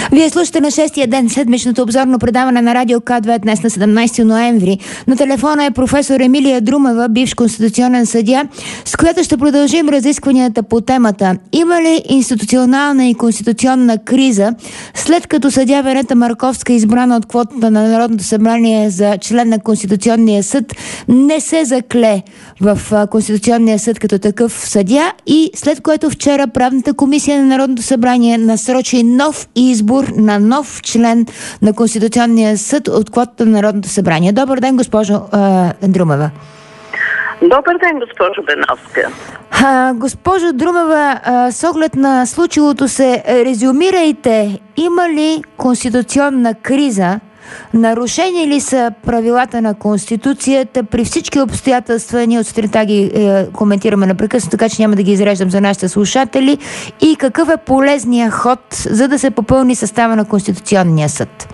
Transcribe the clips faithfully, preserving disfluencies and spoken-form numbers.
Вие слушате на шестия ден седмичното обзорно предаване на Радио К две днес на седемнайсети ноември. На телефона е професор Емилия Друмева, бивш конституционен съдия, с която ще продължим разискванията по темата. Има ли институционална и конституционна криза, след като съдия Венета Марковска, избрана от квотата на Народното събрание за член на Конституционния съд, не се закле в Конституционния съд като такъв съдия, и след което вчера Правната комисия на Народното събрание насрочи нов избор на нов член на Конституционния съд от квотата на Народното събрание. Добър ден, госпожо а, Друмева. Добър ден, госпожо Беновска. А, госпожо Друмева, а, с оглед на случилото се, резюмирайте, има ли конституционна криза? Нарушени ли са правилата на Конституцията при всички обстоятелства? Ние от сутринта ги е, коментираме непрекъснато, така че няма да ги изреждам за нашите слушатели. И какъв е полезният ход, за да се попълни състава на Конституционния съд?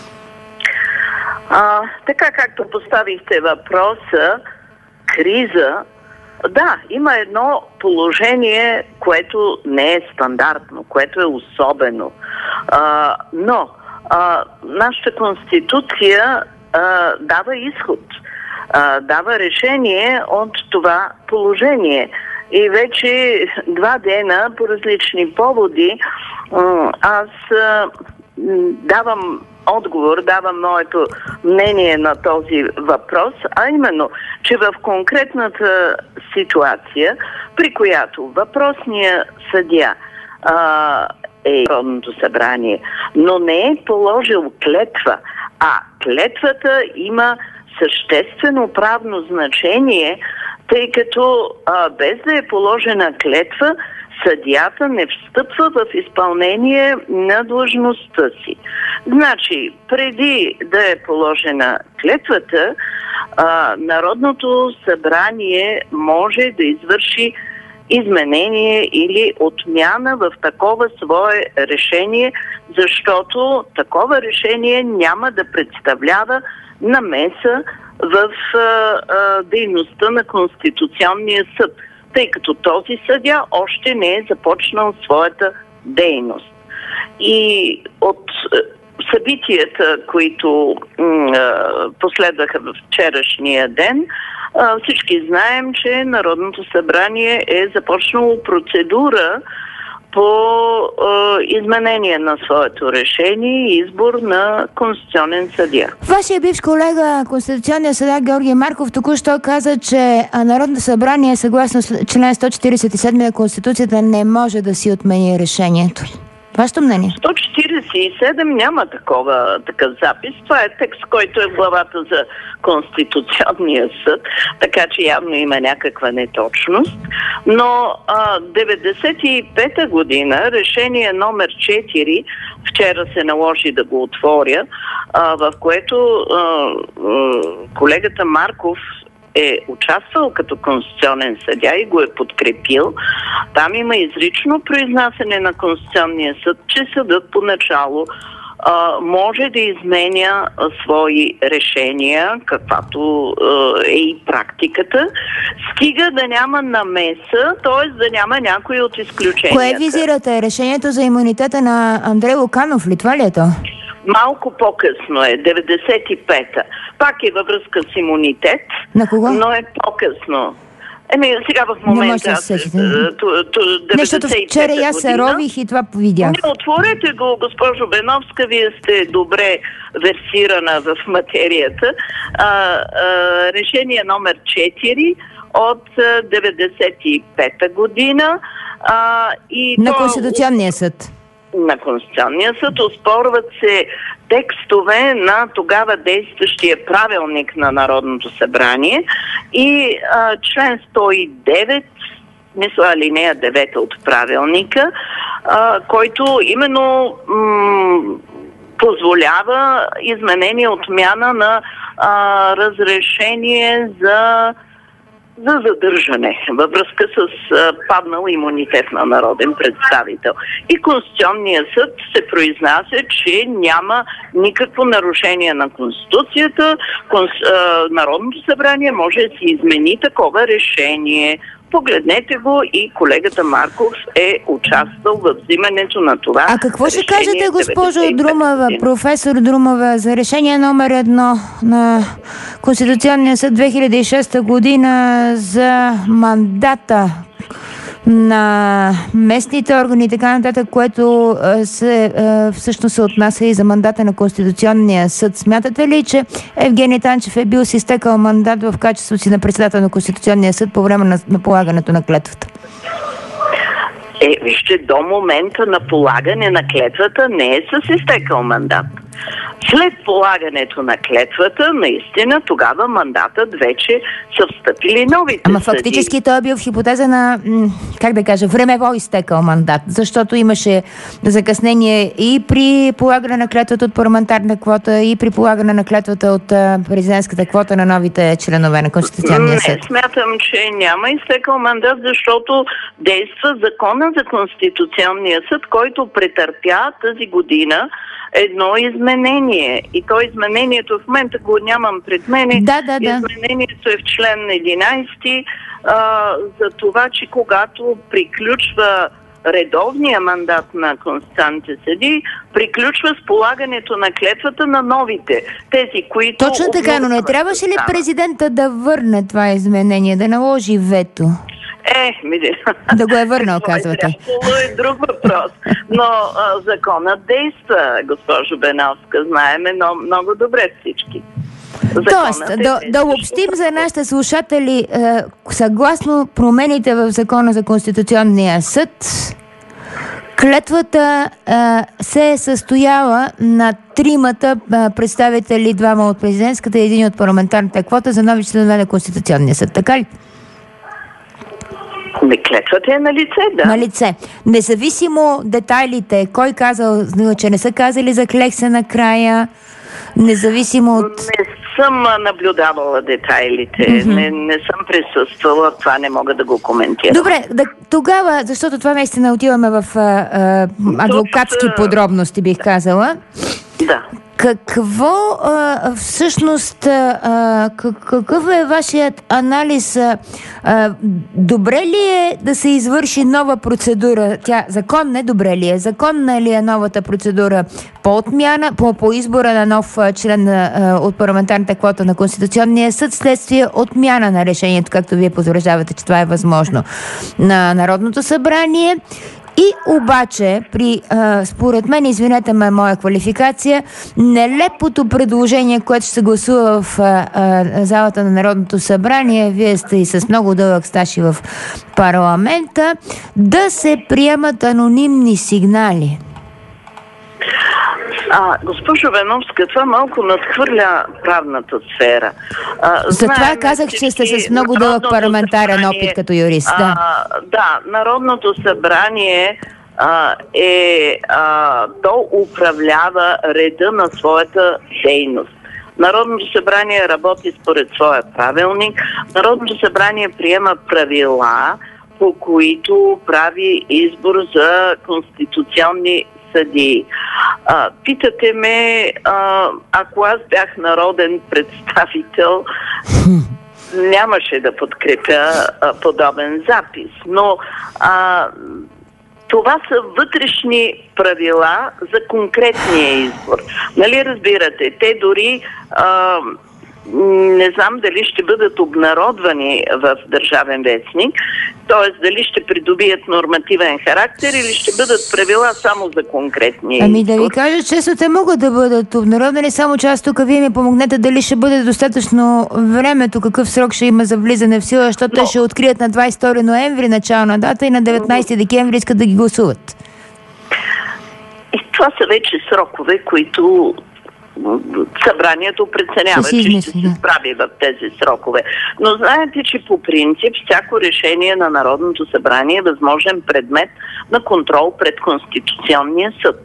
А, така както поставихте въпроса, криза, да, има едно положение, което не е стандартно, което е особено. А, но а, нашата конституция а, дава изход, а, дава решение от това положение. И вече два дена по различни поводи аз а, давам отговор, давам моето мнение на този въпрос, а именно, че в конкретната ситуация, при която въпросният съдия а, е Народното събрание, но не е положил клетва, а клетвата има съществено правно значение, тъй като а, без да е положена клетва, съдията не встъпва в изпълнение на длъжността си. Значи, преди да е положена клетвата, а, Народното събрание може да извърши изменение или отмяна в такова свое решение, защото такова решение няма да представлява намеса в а, а, дейността на Конституционния съд, тъй като този съдия още не е започнал своята дейност. И от събитията, които м- последваха в вчерашния ден, всички знаем, че Народното събрание е започнало процедура по е, изменение на своето решение и избор на конституционен съдия. Вашия бивш колега, конституционният съдия Георги Марков, току-що каза, че Народното събрание, съгласно член сто четиридесет и седми на Конституцията, не може да си отмени решението. Вашето мнение? сто четиридесет и седем няма такова, такъв запис. Това е текст, който е в главата за Конституционния съд, така че явно има някаква неточност. Но а, деветдесет и пета година решение номер четири, вчера се наложи да го отворя, а, в което а, а, колегата Марков е участвал като конституционен съдия и го е подкрепил. Там има изрично произнасяне на Конституционния съд, че съдът поначало а, може да изменя а, свои решения, каквато а, е и практиката, стига да няма намеса, т.е. да няма някои от изключенията. Кое визирате? Решението за имунитета на Андрей Луканов ли? Това ли е то? Малко по-късно е, деветдесет и пета. Пак е във връзка с имунитет, на кого? Но е по-късно. Еми, сега в момента... Не, защото вчера я се рових и това видях. Не, отворете го, госпожо Беновска, вие сте добре версирана в материята. А, а, решение номер четири от деветдесет и пета година. А, и на то... Конституционния съд. На Конституционния съд оспорват се текстове на тогава действащия правилник на Народното събрание и а, член сто и девет, мисля алинея девета от правилника, а, който именно м- позволява изменение, отмяна на а, разрешение за за задържане във връзка с а, паднал имунитет на народен представител. И Конституционният съд се произнася, че няма никакво нарушение на Конституцията. Конс... А, Народното събрание може да си измени такова решение Погледнете го и колегата Марков е участвал в взимането на това. А какво ще решение кажете, госпожо деветдесет и пета Друмева, година? професор Друмева, за решение номер едно на Конституционния съд две хиляди и шеста година за мандата на местните органи и така нататък, което се, всъщност се отнася и за мандата на Конституционния съд. Смятате ли, че Евгений Танчев е бил си изтекал мандат в качеството си на председател на Конституционния съд по време на, на полагането на клетвата? Е, вижте, до момента на полагане на клетвата не е с изтекал мандат. След полагането на клетвата, наистина, тогава мандатът вече са встъпили новите Ама съди. фактически той е бил в хипотеза на, как да кажа, времево изтекал мандат, защото имаше закъснение и при полагане на клетвата от парламентарна квота, и при полагане на клетвата от президентската квота на новите членове на Конституционния съд. Не, смятам, че няма изтекал мандат, защото действа закона за Конституционния съд, който претърпя тази година едно изменение. И то изменението в момента го нямам пред мене. Да, да, да. Изменението е в член единайсети а, за това, че когато приключва редовния мандат на конституционните съдии, приключва с полагането на клетвата на новите. Тези, които... Точно така, но не трябваше ли президента да върне това изменение, да наложи вето? Е, миди. Да го е върнал, казвате. Това е друг въпрос. Но а, законът действа, госпожо Беновска, знаеме много, много добре всички. Законът Тоест, е да, да обобщим за нашите слушатели, е, съгласно промените в Закона за Конституционния съд, клетвата е, се е състояла на тримата е, представители, двама от президентската и един от парламентарната квота за нови членове на Конституционния съд. Така ли? Клетвата е на лице, да. На лице. Независимо детайлите, кой казал, че не са казали заклех се накрая, независимо от... Не съм наблюдавала детайлите, mm-hmm. не, не съм присъствала, това не мога да го коментирам. Добре, да, тогава, защото това наистина отиваме в а, а, адвокатски Тук, подробности, бих казала. Да. Какво а, всъщност, а, какъв е вашият анализ? А, добре ли е да се извърши нова процедура? Тя законна, добре ли е? Законна ли е новата процедура по отмяна, по, по избора на нов член а, от парламентарната квота на Конституционния съд, следствие отмяна на решението, както вие потвърждавате, че това е възможно, на Народното събрание? И обаче, при, а, според мен, извинете ме моя квалификация, нелепото предложение, което ще се гласува в а, а, залата на Народното събрание, вие сте и с много дълъг стаж и в парламента, да се приемат анонимни сигнали. А, госпожо Беновска, това малко надхвърля правната сфера. Затова казах, че сте с много дълъг парламентарен опит като юрист. Да, а, да, Народното събрание а, е а, то управлява реда на своята дейност. Народното събрание работи според своя правилник. Народното събрание приема правила, по които прави избор за конституционни съдии. А, питате ме, а, ако аз бях народен представител, нямаше да подкрепя а, подобен запис. Но а, това са вътрешни правила за конкретния избор. Нали разбирате? Те дори а, не знам дали ще бъдат обнародвани в Държавен вестник, т.е. дали ще придобият нормативен характер или ще бъдат правила само за конкретни. Ами да ви кажа честно, те могат да бъдат обнародвани, само че аз тук вие ми помогнете дали ще бъде достатъчно времето, какъв срок ще има за влизане в сила, защото Но... те ще открият на двадесет и втори ноември начална дата и на деветнадесети декември искат да ги гласуват. И това са вече срокове, които събранието преценява, че ще се справи в тези срокове. Но знаете, че по принцип всяко решение на Народното събрание е възможен предмет на контрол пред Конституционния съд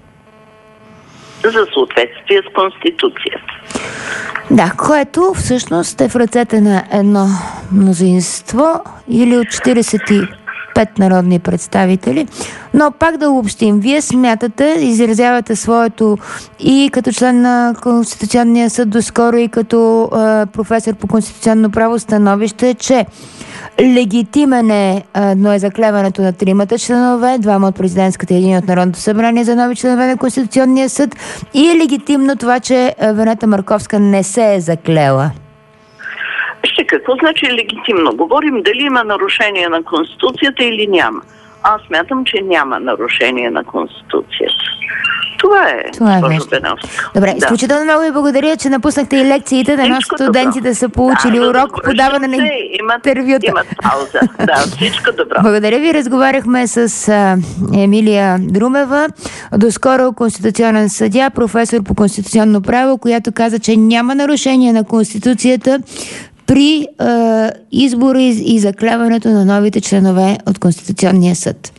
за съответствие с Конституцията. Да, което всъщност е в ръцете на едно мнозинство или от четиридесет и пет народни представители. Но пак да обобщим, вие смятате, изразявате своето и като член на Конституционния съд доскоро и като а, професор по конституционно право становище, че легитимен е, но е заклеването на тримата членове, двама от президентската и един от Народното събрание за нови членове на Конституционния съд, и е легитимно това, че Венета Марковска не се е заклела. Ще, какво значи легитимно? Говорим дали има нарушение на Конституцията или няма. Аз смятам, че няма нарушение на Конституцията. Това е, Това е нещо. Добре, да. Изключително много ви благодаря, че напуснахте и лекциите, да но студентите са получили да, урок, да подаване на интервюта. Имат пауза. Да, всичко добро. Благодаря ви. Разговаряхме с а, Емилия Друмева, доскоро конституционен съдия, професор по конституционно право, която каза, че няма нарушение на Конституцията при а, избори и заклеването на новите членове от Конституционния съд.